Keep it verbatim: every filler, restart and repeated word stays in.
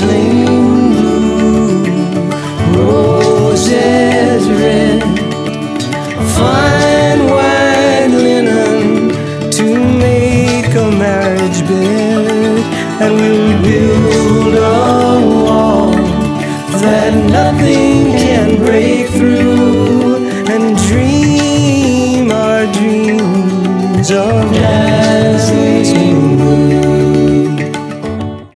flame blue, roses red, fine white linen to make a marriage bed, and we'll build a wall that nothing can break through, and dream our dreams of love.